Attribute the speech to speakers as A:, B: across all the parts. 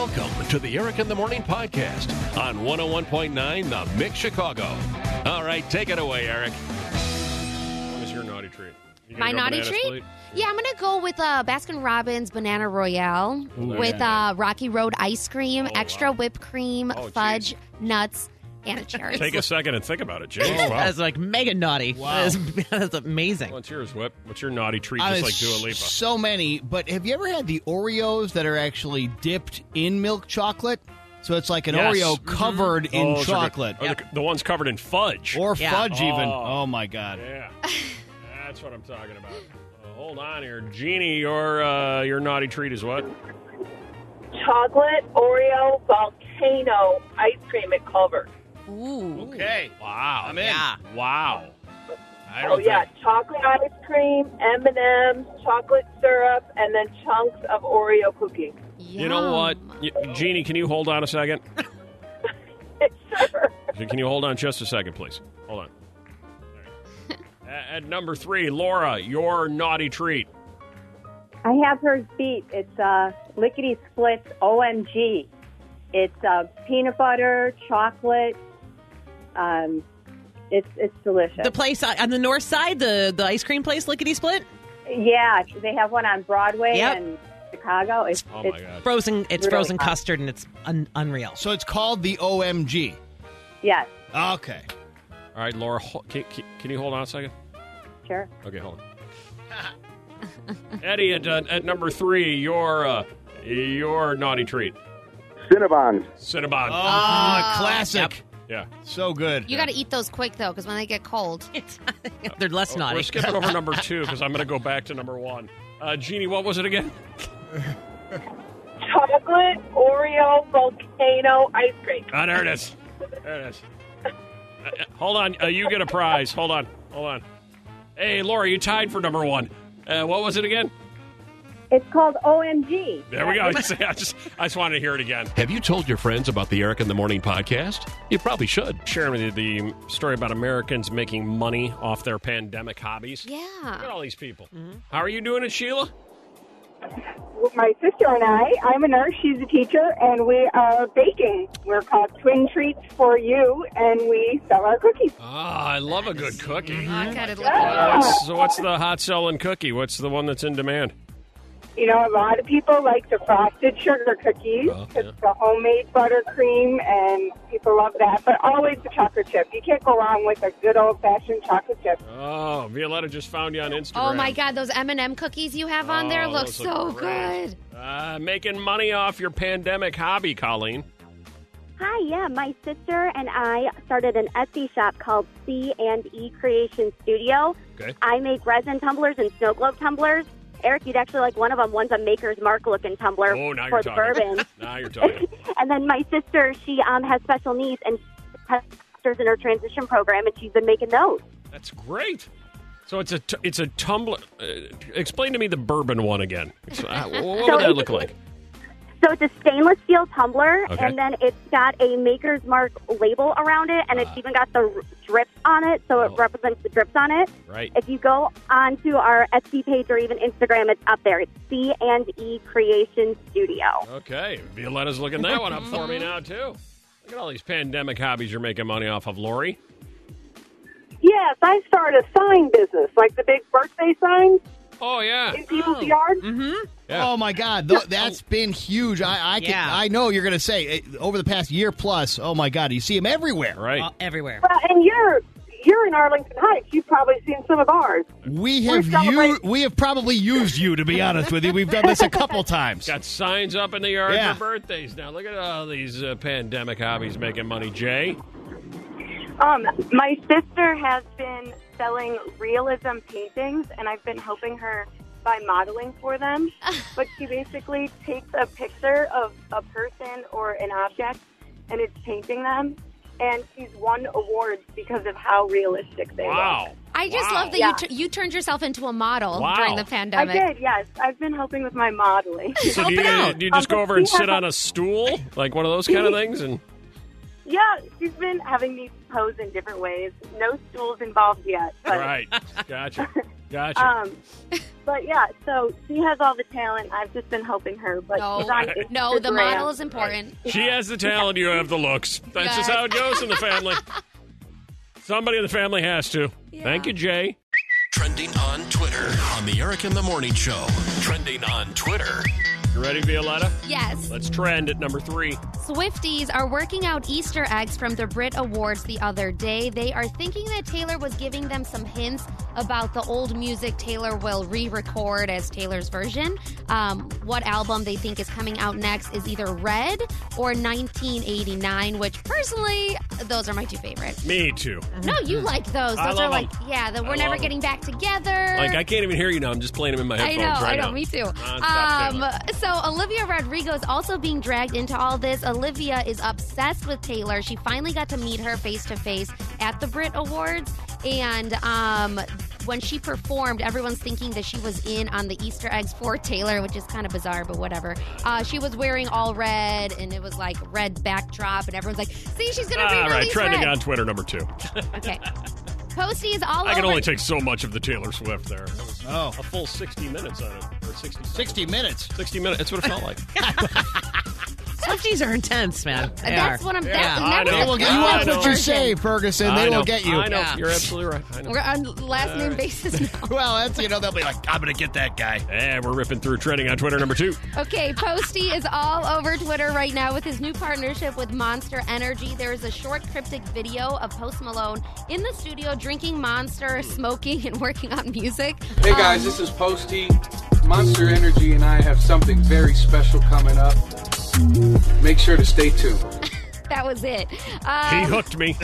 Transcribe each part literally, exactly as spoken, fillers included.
A: Welcome to the Eric in the Morning podcast on one oh one point nine The Mix Chicago. All right, take it away, Eric.
B: What was your naughty treat? You
C: My
B: go
C: naughty
B: banana
C: treat?
B: split?
C: Yeah, I'm going to go with uh, Baskin-Robbins Banana Royale
B: Ooh,
C: with
B: yeah.
C: uh, Rocky Road ice cream,
B: Oh,
C: extra
B: wow.
C: whipped cream,
B: Oh,
C: fudge,
B: geez.
C: nuts, and a cherry.
B: Take a second and think about it, James. Wow.
D: That's like mega naughty.
E: Wow.
D: That is, that's amazing.
B: What's yours, Whip? What's your naughty treat,
E: Uh,
B: just like Dua Lipa?
E: So many, but have you ever had the Oreos that are actually dipped in milk chocolate? So it's like an
B: Yes.
E: Oreo covered in
B: Oh, those are good.
E: chocolate.
B: Oh, the, the ones covered in fudge.
E: Or
D: Yeah.
E: fudge even.
B: Oh.
E: Oh, my God.
B: Yeah, that's what I'm talking about. Uh, hold on here. Jeannie, your, uh, your naughty treat is what?
F: Chocolate Oreo volcano ice cream at Culver.
C: Ooh.
E: Okay.
B: Wow.
E: I'm in.
D: Yeah.
B: Wow. I
F: Oh
B: don't
F: yeah,
B: think...
F: chocolate ice cream, M and M's, chocolate syrup, and then chunks of Oreo cookie.
B: You know what? Y- Jeannie, can you hold on a second?
F: Sure.
B: Can you hold on just a second, please? Hold on. At, at number three, Laura, your naughty treat.
G: I have hers beat. It's uh, Lickety Splits O M G. It's uh, peanut butter, chocolate. Um, it's it's delicious.
D: The place on the north side, the, the ice cream place, Lickety Split,
G: Yeah, they have one on Broadway
D: Yep.
G: and Chicago. It's,
B: Oh, my
G: it's
B: God.
D: frozen. It's
G: Really
D: frozen
G: hot.
D: custard, and it's un- unreal.
E: So it's called the O M G.
G: yes,
E: Okay.
B: All right, Laura, ho- can, can, can you hold on a second?
G: sure.
B: Okay, hold on. Eddie, at, uh, at number three, your uh, your naughty treat.
H: Cinnabons.
B: Cinnabon.
E: Ah, classic.
B: Yeah.
E: So good.
C: You got to eat those quick, though, because when they get cold.
D: They're less naughty.
B: We're skipping over number two because I'm going to go back to number one. Uh, Jeannie, what was it again?
F: Chocolate Oreo volcano ice cream.
B: Ah, there it is. There it is. Uh, uh, hold on. Uh, you get a prize. Hold on. Hold on. Hey, Laura, you tied for number one. Uh, what was it again?
G: It's called O M G.
B: There we go. I just, I just, I just wanted to hear it again.
A: Have you told your friends about the Eric in the Morning podcast? You probably should.
B: Sharing with you the story about Americans making money off their pandemic hobbies. Look at
C: Yeah.
B: all these people. How are you doing it, Sheila?
F: My sister and I, I'm a nurse, she's a teacher, and we are baking. We're called Twin Treats for You, and we sell our cookies.
B: Ah, I love a good cookie.
C: I got it.
B: What's, so what's the hot selling cookie? What's the one that's in demand?
F: You know, a lot of people like the frosted sugar cookies.
B: Oh,
F: It's
B: yeah.
F: the homemade buttercream, and people love that. But always the chocolate chip. You can't go wrong with a good old-fashioned chocolate chip.
B: Oh, Violetta just found you on Instagram.
C: Oh, my God. Those M and M cookies you have on there
B: Oh,
C: look
B: those
C: so
B: look great.
C: good.
B: Uh, making money off your pandemic hobby, Colleen.
G: Hi, yeah, my sister and I started an Etsy shop called C and E Creation Studio.
B: Okay.
G: I make resin tumblers and snow globe tumblers. Eric, you'd actually like one of them. One's a Maker's Mark looking tumbler
B: Oh, now
G: for
B: you're
G: the
B: talking.
G: bourbon.
B: Now you're talking.
G: And then my sister, she um, has special needs and has sisters in her transition program, and she's been making those.
B: That's great. So it's a t- it's a tumbler. Uh, explain to me the bourbon one again. So, uh, what would
G: So
B: that
G: it's-
B: look like?
G: So it's a stainless steel tumbler,
B: Okay.
G: and then it's got a Maker's Mark label around it, and it's even got the r- drips on it, so it
B: Oh.
G: represents the drips on it.
B: Right.
G: If you go onto our Etsy page or even Instagram, it's up there. It's C and E Creation Studio.
B: Okay. Violetta's looking that one up for me now, too. Look at all these pandemic hobbies you're making money off of, Lori.
F: Yes, I started a sign business, like the big birthday signs
B: Oh, yeah.
F: in people's yards.
D: Mm-hmm.
B: Yeah.
E: Oh, my God. Th- that's been huge. I I, can,
D: Yeah.
E: I know you're going to say, eh, over the past year plus, oh, my God, you see them everywhere.
B: Right.
D: Uh, everywhere.
F: Well, and you're you're in Arlington Heights. You've probably seen some of ours.
E: We
F: We're
E: have
F: celebrating-
E: u- we have probably used you, to be honest with you. We've done this a couple times.
B: Got signs up in the yard
E: Yeah.
B: for birthdays now. Look at all these uh, pandemic hobbies making money. Jay?
I: Um, my sister has been selling realism paintings, and I've been helping her by modeling for them. But she basically takes a picture of a person or an object, and it's painting them. And she's won awards because of how realistic they
B: Wow.
I: look.
C: I just
B: Wow.
C: love that
I: Yeah.
C: you, t- you turned yourself into a model
B: Wow.
C: during the
I: I
C: pandemic.
I: did, yes. I've been helping with my modeling.
B: So
C: Help
B: do you,
C: it out.
B: do you just
I: Um,
B: go over and
I: she has
B: sit
I: a-
B: on a stool? Like one of those kind of things? And
I: Yeah, she's been having me pose in different ways. No stools involved yet. But
B: Right. Gotcha. Gotcha.
I: Um, but yeah, so she has all the talent. I've just been helping her. But
C: No,
I: she's on
C: no, the
I: Instagram.
C: model is important.
B: She has the talent, you have the looks. That's just how it goes in the family. Somebody in the family has to.
C: Yeah.
B: Thank you, Jay.
A: Trending on Twitter on the Eric in the Morning Show. Trending on Twitter.
B: You ready, Violetta?
C: Yes.
B: Let's trend at number three.
C: Swifties are working out Easter eggs from the Brit Awards the other day. They are thinking that Taylor was giving them some hints about the old music Taylor will re-record as Taylor's version. Um, what album they think is coming out next is either Red or nineteen eighty-nine, which personally, those are my two favorites.
B: Me too.
C: No, you like those. Those
B: I
C: are
B: love
C: like,
B: them.
C: yeah, the
B: I
C: We're Never
B: love
C: Getting Back Together.
B: Like, I can't even hear you now. I'm just playing them in my
C: I
B: headphones
C: know,
B: right
C: I know,
B: now.
C: me too.
B: Non-stop
C: Um,
B: Taylor.
C: so Olivia Rodrigo is also being dragged into all this. Olivia is obsessed with Taylor. She finally got to meet her face to face at the Brit Awards, and um, when she performed, everyone's thinking that she was in on the Easter eggs for Taylor, which is kind of bizarre, but whatever. Uh, she was wearing all red, and it was like red backdrop, and everyone's like, "See, she's gonna
B: All
C: re-release
B: right, trending
C: red."
B: on Twitter, number two.
C: Okay. Posty is all
B: I
C: over.
B: can only take so much of the Taylor Swift there. That was
E: Oh.
B: a full sixty minutes on it. Or sixty
E: sixty minutes.
B: sixty minutes. That's what it felt like.
D: Swifties are intense, man. They
C: That's
D: are.
C: what I'm.
B: Yeah,
C: That's
B: I
C: never
B: know.
E: They will get you
B: I
E: watch
B: know.
E: what you say, Ferguson.
B: I
E: They
B: know.
E: will get you.
B: I know.
D: Yeah.
B: You're absolutely right. I know.
C: We're on last name basis now.
E: Well, that's, you know, they'll be like, I'm going to get that guy.
B: And we're ripping through trending on Twitter, number two.
C: Okay, Posty is all over Twitter right now with his new partnership with Monster Energy. There is a short cryptic video of Post Malone in the studio drinking Monster, smoking, and working on music.
H: Hey guys,
C: Um,
H: this is Posty. Monster Energy and I have something very special coming up. Make sure to stay tuned.
C: that was it.
B: He
C: Um,
B: hooked me.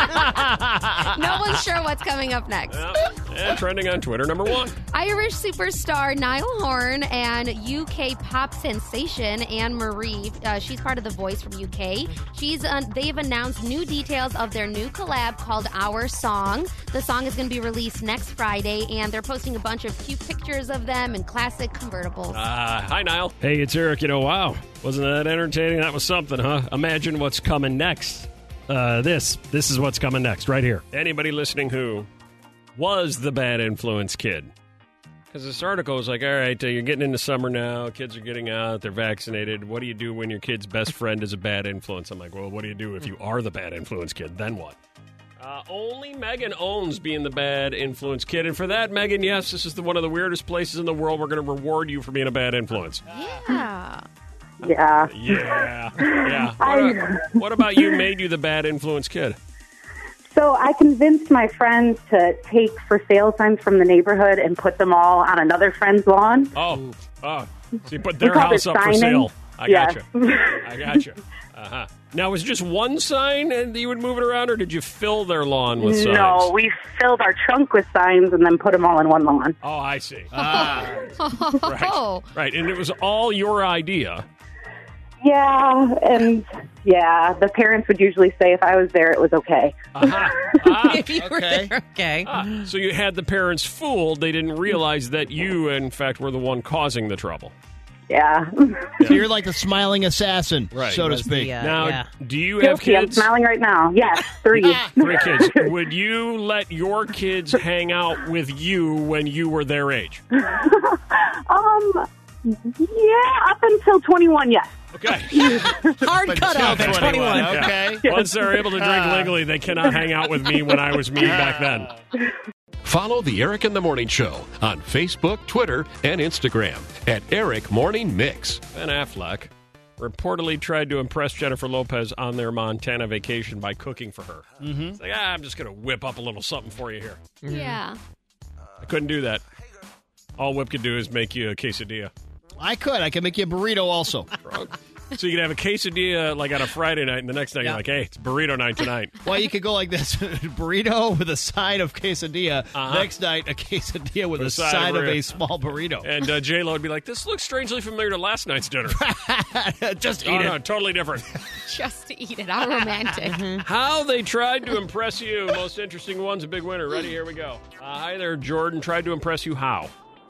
C: no one's sure what's coming up next.
B: Yeah. And trending on Twitter, number one.
C: Irish superstar Niall Horan and U K pop sensation Anne Marie. Uh, she's part of The Voice from U K. She's uh, they've announced new details of their new collab called Our Song. The song is going to be released next Friday, and they're posting a bunch of cute pictures of them in classic convertibles.
B: Uh, hi, Niall. Hey, it's Eric. You know, wow. Wasn't that entertaining? That was something, huh? Imagine what's coming next. Uh, this. This is what's coming next, right here. Anybody listening who was the bad influence kid? Because this article is like, all right, uh, you're getting into summer now. Kids are getting out. They're vaccinated. What do you do when your kid's best friend is a bad influence? I'm like, well, what do you do if you are the bad influence kid? Then what? Uh, only Megan owns being the bad influence kid. And for that, Megan, yes, this is the, one of the weirdest places in the world. We're going to reward you for being a bad influence.
C: Yeah.
I: Yeah.
B: Yeah. Yeah. What, a- what about you made you the bad influence kid?
G: So I convinced my friends to take for sale signs from the neighborhood and put them all on another friend's lawn.
B: Oh. Oh. So you put their
G: called
B: house
G: it
B: up for
G: signing.
B: sale. I
G: Yes.
B: gotcha. I gotcha. Uh-huh. Now, was it just one sign and you would move it around, or did you fill their lawn with signs?
G: No, we filled our trunk with signs and then put them all in one lawn.
B: Oh, I see.
E: Ah.
C: Oh.
B: Right. Right. And it was all your idea.
G: Yeah, and yeah, the parents would usually say if I was there, it was okay.
B: Uh-huh. Ah.
D: If you were
E: Okay.
D: there, okay.
B: Ah. So you had the parents fooled. They didn't realize that you, in fact, were the one causing the trouble.
G: Yeah.
E: So you're like the smiling assassin,
B: Right.
E: so to
D: Was
E: speak.
D: the, uh,
B: Now,
D: yeah.
B: do you have
G: Guilty. I'm
B: kids?
G: smiling right now. Yes, three.
B: Three kids. Would you let your kids hang out with you when you were their age?
G: um, yeah, up until twenty-one, yes.
B: Okay.
D: Hard cutoff at twenty-one.
E: Okay.
B: Once they're able to drink legally, they cannot hang out with me when I was me back then.
A: Follow the Eric in the Morning Show on Facebook, Twitter, and Instagram at Eric Morning Mix.
B: Ben Affleck reportedly tried to impress Jennifer Lopez on their Montana vacation by cooking for her. Mm-hmm. It's like, ah, I'm just going to whip up a little something for you here.
C: Yeah.
B: I couldn't do that. All Whip could do is make you a quesadilla.
E: I could. I could make you a burrito also.
B: So you could have a quesadilla like on a Friday night, and the next night
E: Yeah.
B: you're like, hey, it's burrito night tonight.
E: Well, you could go like this. Burrito with a side of quesadilla.
B: Uh-huh.
E: Next night, a quesadilla with
B: With
E: a
B: a side
E: side
B: of
E: of a
B: burrito.
E: small burrito.
B: And uh, J-Lo would be like, this looks strangely familiar to last night's dinner.
E: Just eat
B: oh,
E: it.
B: no, totally different.
C: Just to eat it. How romantic.
B: How they tried to impress you. Most interesting one's a big winner. Ready? Here we go. Uh, hi there, Jordan. Tried to impress you how?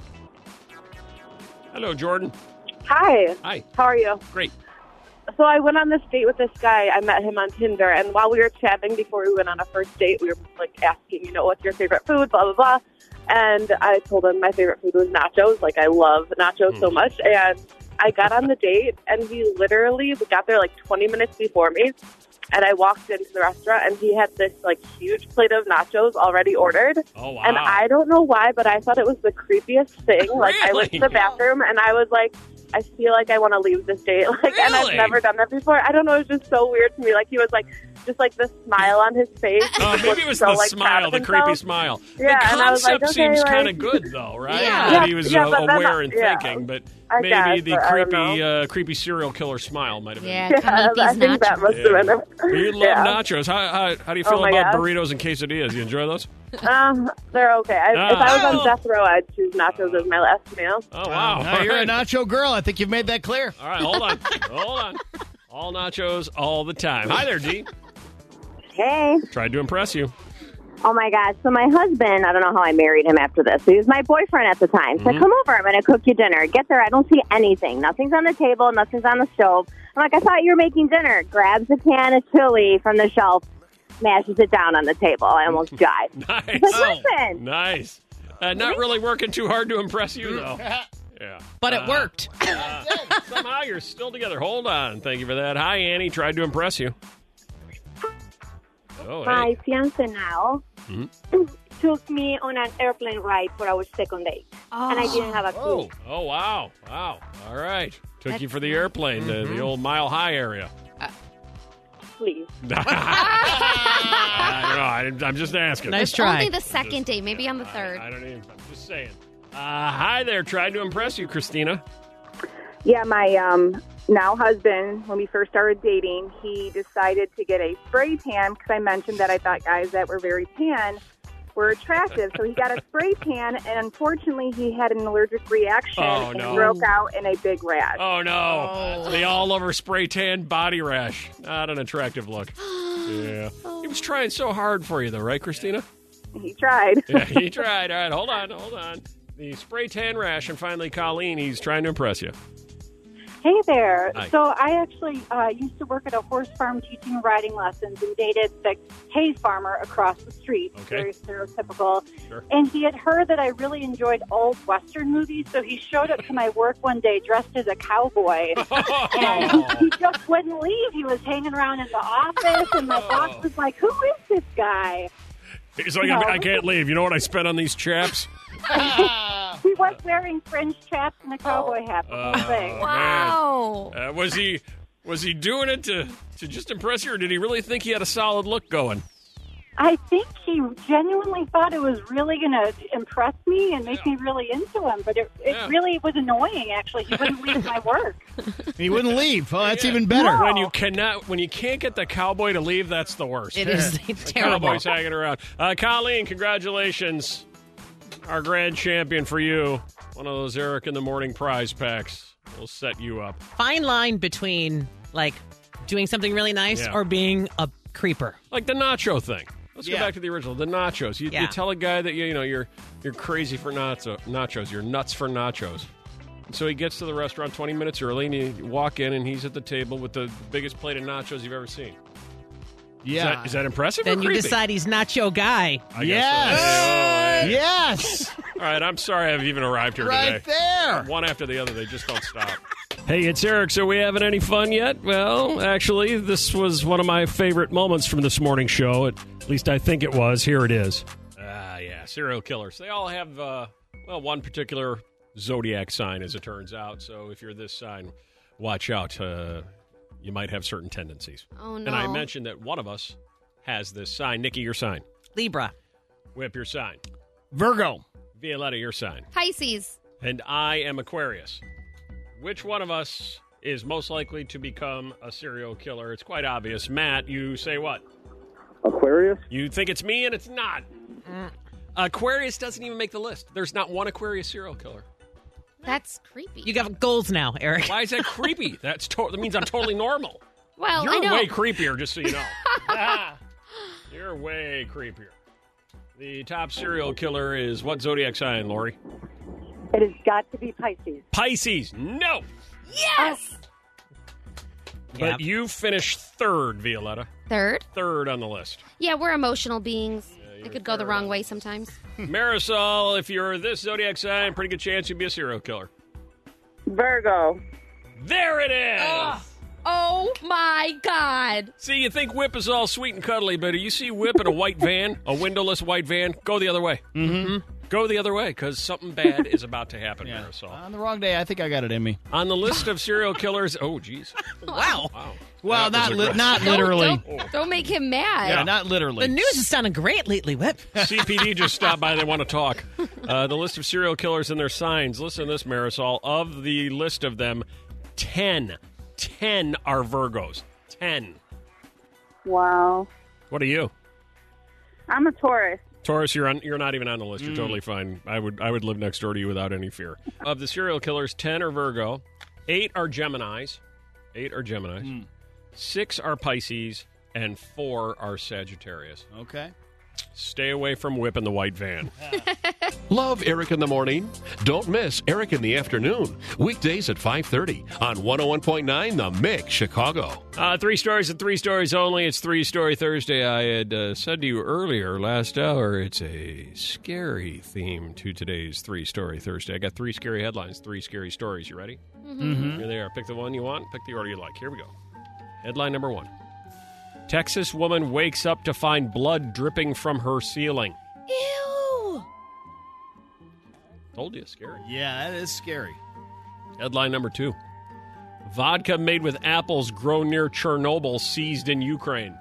B: Hello, Jordan.
I: Hi.
B: Hi.
I: How are you?
B: Great.
I: So I went on this date with this guy. I met him on Tinder, and while we were chatting before we went on a first date, we were like asking, you know, what's your favorite food, blah, blah, blah.
J: And I told him my favorite food was nachos. Like, I love nachos so much. And I got on the date, and he literally got there like twenty minutes before me. And I walked into the restaurant, and he had this, like, huge plate of nachos already ordered.
B: Oh, wow.
J: And I don't know why, but I thought it was the creepiest thing. Like, I went to the bathroom, and I was like, I feel like I want to leave this date. Like,
B: Really?
J: And I've never done that before. I don't know. It was just so weird to me. Like, he was, like, just, like, the smile on his face.
B: Uh, maybe it was
J: so,
B: the
J: like,
B: smile, the
J: himself.
B: creepy smile.
J: Yeah,
B: the
J: and I was like,
B: concept
J: okay,
B: seems
J: like-
B: kind of good, though, right?
J: Yeah.
B: That
J: Yeah,
B: he was
J: yeah,
B: uh,
J: but then
B: aware
J: I-
B: and
J: yeah.
B: thinking, but
J: I
B: maybe
J: guess,
B: the
J: but I don't
B: creepy,
J: know.
B: uh, creepy serial killer smile might have been.
C: Yeah,
J: Yeah,
C: come eat these
J: I think that
C: nachos.
J: must have been it.
B: You love
J: Yeah.
B: nachos. How, how, how do you
J: Oh
B: feel
J: my
B: about
J: gosh.
B: burritos and quesadillas? You enjoy those?
J: Um, they're okay. I, If I was
B: Oh.
J: on death row, I'd choose nachos as my last meal.
B: Oh, wow.
E: Now
B: All
E: you're
B: right.
E: a nacho girl. I think you've made that clear.
B: All right, hold on. Hold on. All nachos all the time. Hi there, Dee.
K: Hey.
B: Tried to impress you.
K: Oh, my gosh. So my husband, I don't know how I married him after this. He was my boyfriend at the time. So
B: Mhm.
K: come over. I'm going to cook you dinner. Get there. I don't see anything. Nothing's on the table. Nothing's on the stove. I'm like, I thought you were making dinner. Grabs a can of chili from the shelf, smashes it down on the table. I almost died.
B: Nice.
K: He's like, listen.
B: Nice. Uh, not really working too hard to impress you, though. Yeah.
D: But it
B: Uh,
D: worked.
B: uh, somehow you're still together. Hold on. Thank you for that. Hi, Annie. Tried to impress you. Oh,
L: My
B: hey.
L: fiance now
B: Mhm.
L: took me on an airplane ride for our second date, and I didn't have a clue.
B: Oh, wow. Wow. All right. Took you for the airplane, the, the old Mile High area.
L: Please.
B: I don't know. I, I'm just asking.
C: It's only the second date, maybe on the third.
B: I don't even. I'm just saying. Uh, hi there. Tried to impress you, Christina.
M: Yeah, my um, now husband, when we first started dating, he decided to get a spray tan because I mentioned that I thought guys that were very tan were attractive. So he got a spray tan, and unfortunately, he had an allergic reaction
B: Oh,
M: and
B: no.
M: broke out in a big rash.
B: Oh, no. The all over spray tan body rash. Not an attractive look. Yeah. He was trying so hard for you, though, right, Christina?
M: He tried.
B: Yeah, he tried. All right, hold on, hold on. The spray tan rash, and finally, Colleen, he's trying to impress you.
N: Hey there.
B: Hi.
N: So I actually uh, used to work at a horse farm teaching riding lessons and dated the hay farmer across the street.
B: Okay.
N: Very stereotypical.
B: Sure.
N: And he had heard that I really enjoyed old Western movies, so he showed up to my work one day dressed as a cowboy. And he, he just wouldn't leave. He was hanging around in the office, and my boss was like, who is this guy?
B: He's like,
N: No.
B: I can't leave. You know what I spent on these chaps?
N: He was wearing fringe chaps and a cowboy hat the whole thing.
B: Wow. Uh, was he was he doing it to, to just impress you, or did he really think he had a solid look going?
N: I think he genuinely thought it was really going to impress me and make me really into him, but it, it
B: Yeah.
N: really was annoying, actually. He wouldn't leave my work.
E: He wouldn't leave. Oh, that's
B: Yeah.
E: even better.
B: When you cannot, when you can't get the cowboy to leave, that's the worst.
D: It is
B: The
D: terrible.
B: Cowboy's hanging around. Uh, Colleen, congratulations, our grand champion for you. One of those Eric in the Morning prize packs. We'll set you up.
D: Fine line between, like, doing something really nice
B: Yeah.
D: or being a creeper.
B: Like the nacho thing. Let's
D: Yeah.
B: go back to the original. The nachos. You, you
D: Yeah.
B: tell a guy that you, you know you're you're crazy for nacho, nachos. You're nuts for nachos. And so he gets to the restaurant twenty minutes early, and you walk in, and he's at the table with the biggest plate of nachos you've ever seen.
E: Yeah.
B: Is that, is that impressive?
D: Then
B: or
D: you
B: creepy?
D: decide he's not your guy.
B: I guess
E: Yes.
B: so. Oh, yeah.
E: Yes.
B: All right. I'm sorry I've even arrived here
E: Right
B: today.
E: there.
B: One after the other. They just don't stop. Hey, it's Eric. So we having any fun yet? Well, actually, this was one of my favorite moments from this morning show. At least I think it was. Here it is. Ah, yeah. Serial killers. They all have, uh, well, one particular zodiac sign, as it turns out. So if you're this sign, watch out. Uh, you might have certain tendencies.
C: Oh, no.
B: And I mentioned that one of us has this sign. Nikki, your sign.
D: Libra.
B: Whip, your sign.
E: Virgo.
B: Violetta, your sign.
C: Pisces.
B: And I am Aquarius. Which one of us is most likely to become a serial killer? It's quite obvious. Matt, you say what?
O: Aquarius?
B: You think it's me, and it's not. Aquarius doesn't even make the list. There's not one Aquarius serial killer.
C: That's creepy.
D: You got goals now, Eric.
B: Why is that creepy? That's to- that means I'm totally normal.
C: Well,
B: You're
C: I know.
B: way creepier, just so you know. You're way creepier. The top serial killer is what zodiac sign, Lori?
N: It has got to be Pisces.
B: Pisces. No.
C: Yes.
B: But you finished third, Violetta.
C: Third?
B: Third on the list.
C: Yeah, we're emotional beings. It could go the wrong way sometimes.
B: Marisol, if you're this zodiac sign, pretty good chance you'd be a serial killer.
J: Virgo.
B: There it is!
C: Oh, oh my God.
B: See, you think Whip is all sweet and cuddly, but you see Whip in a white van, a windowless white van, go the other way.
E: Mm-hmm.
B: Go the other way, because something bad is about to happen,
E: Yeah.
B: Marisol.
E: On the wrong day, I think I got it in me.
B: On the list of serial killers, oh, jeez.
D: Wow.
B: Wow.
E: Well,
B: That was
E: not li-
B: aggressive.
E: not
C: Don't-
E: literally.
C: Don't, don't make him mad.
E: Yeah, not literally.
D: The news is sounding great lately, Whip.
B: C P D just stopped by. They want to talk. Uh, the list of serial killers and their signs. Listen to this, Marisol. Of the list of them, ten. ten are Virgos. ten.
J: Wow.
B: What are you?
J: I'm a Taurus.
B: Taurus, you're on. You're not even on the list. You're
E: Mm.
B: totally fine. I would. I would live next door to you without any fear. Of the serial killers, ten are Virgo. Eight are Geminis. Eight are Geminis.
E: Mm.
B: Six are Pisces, and four are Sagittarius.
E: Okay.
B: Stay away from Whip in the white van.
A: Love Eric in the morning? Don't miss Eric in the afternoon. Weekdays at five thirty on one oh one point nine The Mix, Chicago.
B: Uh, three stories and three stories only. It's Three Story Thursday. I had uh, said to you earlier last hour, it's a scary theme to today's Three Story Thursday. I got three scary headlines, three scary stories. You ready?
E: Mm-hmm.
B: Here they are. Pick the one you want. Pick the order you like. Here we go. Headline number one. Texas woman wakes up to find blood dripping from her ceiling.
C: Ew.
B: Told you, scary.
E: Yeah, that is scary.
B: Headline number two. Vodka made with apples grown near Chernobyl seized in Ukraine.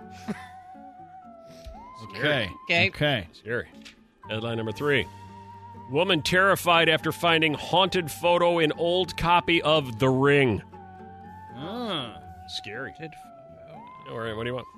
E: Okay.
D: Okay.
E: Okay.
B: Scary. Headline number three. Woman terrified after finding haunted photo in old copy of The Ring.
E: Ah.
B: Scary. All right, what do you want?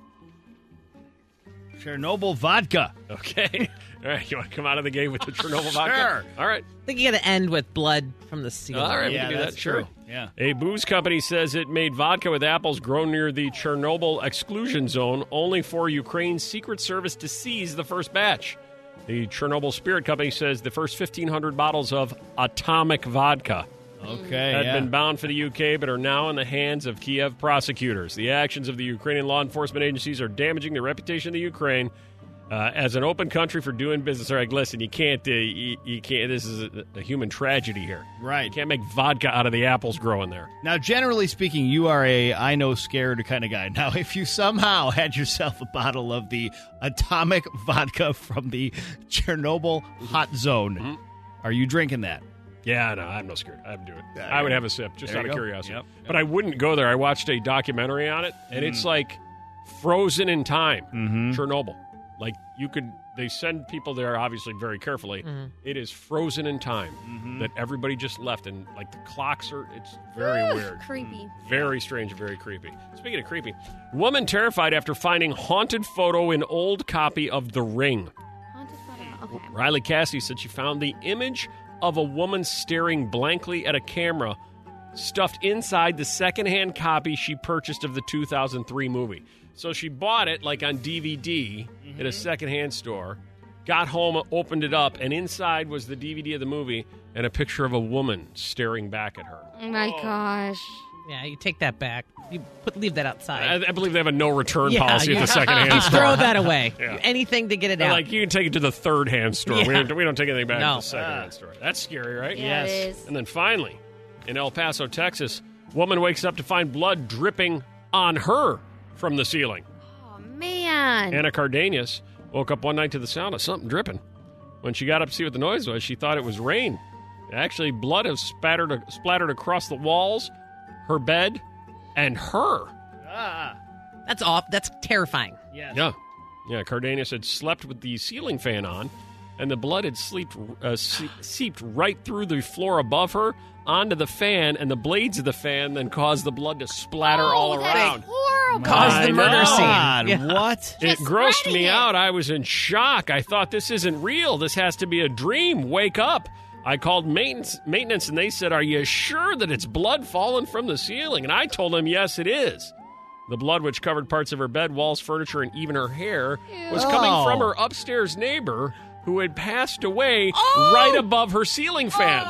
E: Chernobyl vodka.
B: Okay. All right, you want to come out of the game with the Chernobyl vodka?
E: Sure.
B: All right.
D: I think you got to end with blood from the ceiling.
B: All right, we
E: Yeah,
B: can do
E: that's
B: that. Sure.
E: true. Yeah.
B: A booze company says it made vodka with apples grown near the Chernobyl exclusion zone, only for Ukraine's Secret Service to seize the first batch. The Chernobyl Spirit Company says the first fifteen hundred bottles of atomic vodka
E: Okay.
B: had
E: yeah.
B: been bound for the U K but are now in the hands of Kiev prosecutors. The actions of the Ukrainian law enforcement agencies are damaging the reputation of the Ukraine uh, as an open country for doing business. All right, listen, you can't, uh, you, you can't. This is a, a human tragedy here.
E: Right.
B: You can't make vodka out of the apples growing there.
E: Now, generally speaking, you are a I know scared kind of guy. Now, if you somehow had yourself a bottle of the atomic vodka from the Chernobyl hot zone,
B: Mm-hmm.
E: are you drinking that?
B: Yeah, no, I'm no scared. I'd do it.
E: There
B: I
E: you
B: would
E: go.
B: have a sip just
E: There
B: out
E: you
B: of
E: go.
B: curiosity.
E: Yep,
B: But I wouldn't go there. I watched a documentary on it, and
E: Mm.
B: it's like frozen in time.
E: Mm-hmm.
B: Chernobyl. Like you could, they send people there obviously very carefully.
D: Mhm.
B: It is frozen in time
E: Mm-hmm.
B: that everybody just left, and like the clocks are. It's very
C: Ugh,
B: weird,
C: Creepy.
B: very strange, and very creepy. Speaking of creepy, woman terrified after finding haunted photo in old copy of The Ring.
C: Haunted photo. Okay.
B: Riley Cassidy said she found the image of a woman staring blankly at a camera stuffed inside the secondhand copy she purchased of the two thousand three movie. So she bought it like on D V D
E: Mm-hmm.
B: at a secondhand store, got home, opened it up, and inside was the D V D of the movie and a picture of a woman staring back at her.
C: Oh my gosh.
D: Yeah, you take that back. You put leave that outside.
B: I, I believe they have a no return
D: Yeah,
B: policy
D: you-
B: at the secondhand
D: you
B: store.
D: throw that away.
B: Yeah.
D: Anything to get it
B: They're
D: out.
B: like, you can take it to the third hand store. We,
D: Yeah.
B: don't, we don't take anything back
D: No.
B: to the second hand store. That's scary, right?
C: Yeah, it is.
B: And then finally, in El Paso, Texas, woman wakes up to find blood dripping on her from the ceiling.
C: Oh man.
B: Anna Cardenas woke up one night to the sound of something dripping. When she got up to see what the noise was, she thought it was rain. Actually, blood has spattered, splattered across the walls, her bed, and her.
E: Ah.
D: That's off. That's terrifying.
E: Yes.
B: Yeah. Yeah, Cardenas had slept with the ceiling fan on, and the blood had sleeped, uh, se- seeped right through the floor above her onto the fan, and the blades of the fan then caused the blood to splatter
C: Oh,
B: all
C: that's
B: around.
C: horrible.
D: Caused the
B: I
D: murder
B: know.
D: scene.
E: God,
D: Yeah.
E: what?
B: It
C: Just
B: grossed
C: spreading
B: me
C: it.
B: out. I was in shock. I thought, this isn't real. This has to be a dream. Wake up. I called maintenance, maintenance, and they said, are you sure that it's blood falling from the ceiling? And I told them, yes, it is. The blood, which covered parts of her bed, walls, furniture, and even her hair, was coming
E: Oh.
B: from her upstairs neighbor who had passed away
D: Oh!
B: right above her ceiling fan.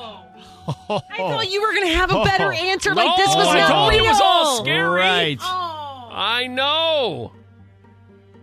D: I thought you were going to have a better answer. Like
B: No,
D: this was
B: I
D: not
B: told you
D: real.
B: it was all scary.
E: Right.
D: Oh.
B: I know.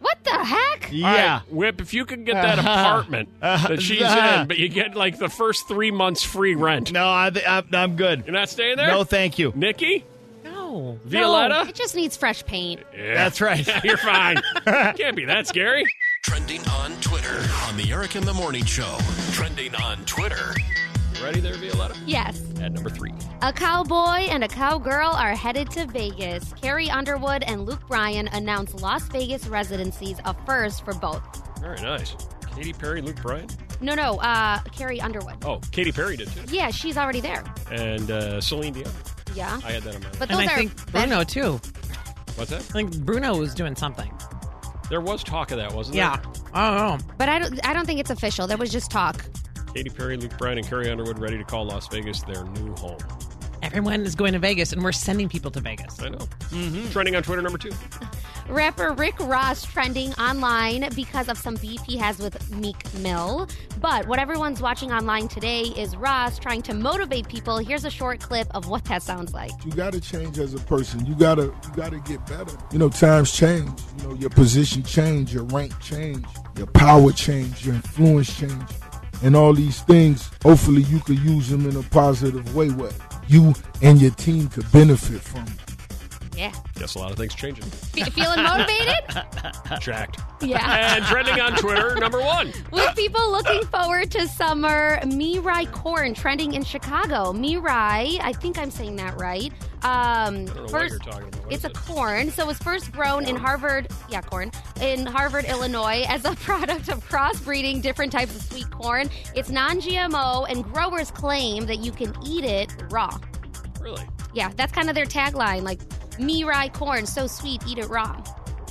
C: What the heck?
B: All right, Whip, if you could get that
E: Uh-huh.
B: apartment
E: Uh,
B: that she's
E: uh,
B: in, but you get like the first three months free rent.
E: No, I, I, I'm good.
B: You're not staying there?
E: No, thank you.
B: Nikki?
D: No.
B: Violetta?
C: No, it just needs fresh paint.
B: Yeah.
E: That's right.
B: You're fine. Can't be that scary.
A: Trending on Twitter on the Eric in the Morning Show. Trending on Twitter.
B: You ready there, Violetta?
C: Yes.
B: At number three.
C: A cowboy and a cowgirl are headed to Vegas. Carrie Underwood and Luke Bryan announced Las Vegas residencies, a first for both.
B: Very nice. Katy Perry, Luke Bryan?
C: No, no, uh, Carrie Underwood.
B: Oh, Katy Perry did too.
C: Yeah, she's already there.
B: And uh, Celine Dion.
C: Yeah.
B: I had that on my list.
C: But
D: And
C: those
D: I
C: are
D: think Bruno, too.
B: What's that?
D: I think Bruno was doing something.
B: There was talk of that, wasn't
D: Yeah.
B: there?
D: I don't know.
C: But I don't, I don't think it's official. There was just talk.
B: Katy Perry, Luke Bryan, and Carrie Underwood ready to call Las Vegas their new home.
D: Everyone is going to Vegas, and we're sending people to Vegas.
B: I know. Mm-hmm. Trending on Twitter, number two.
C: Rapper Rick Ross trending online because of some beef he has with Meek Mill. But what everyone's watching online today is Ross trying to motivate people. Here's a short clip of what that sounds like.
O: You got to change as a person. You got to you got to get better. You know, times change. You know, your position change, your rank change, your power change, your influence change. And all these things, hopefully you could use them in a positive way where you and your team could benefit from it.
C: Yeah.
B: Guess a lot of things changing.
C: Fe- feeling motivated?
B: Jacked.
C: Yeah.
B: And trending on Twitter, number one.
C: With people looking forward to summer, Mirai corn trending in Chicago. Mirai, I think I'm saying that right. Um,
B: I don't know
C: first,
B: what you're talking about. What
C: it's
B: is
C: a
B: it?
C: corn. So it was first grown in Harvard, yeah, corn, in Harvard, Illinois, as a product of crossbreeding different types of sweet corn. It's non-G M O, and growers claim that you can eat it raw.
B: Really?
C: Yeah, that's kind of their tagline, like, Mirai corn, so sweet, eat it raw.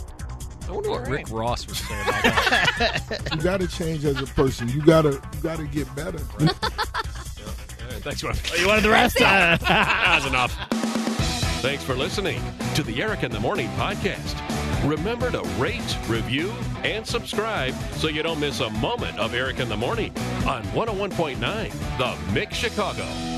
B: I wonder what Rick Ross was saying about that.
O: You got to change as a person. You got to you got to get better.
B: All right, thanks, Web.
E: You wanted the rest? Uh,
B: that was enough.
A: Thanks for listening to the Eric in the Morning podcast. Remember to rate, review, and subscribe so you don't miss a moment of Eric in the Morning on one oh one point nine The Mix Chicago.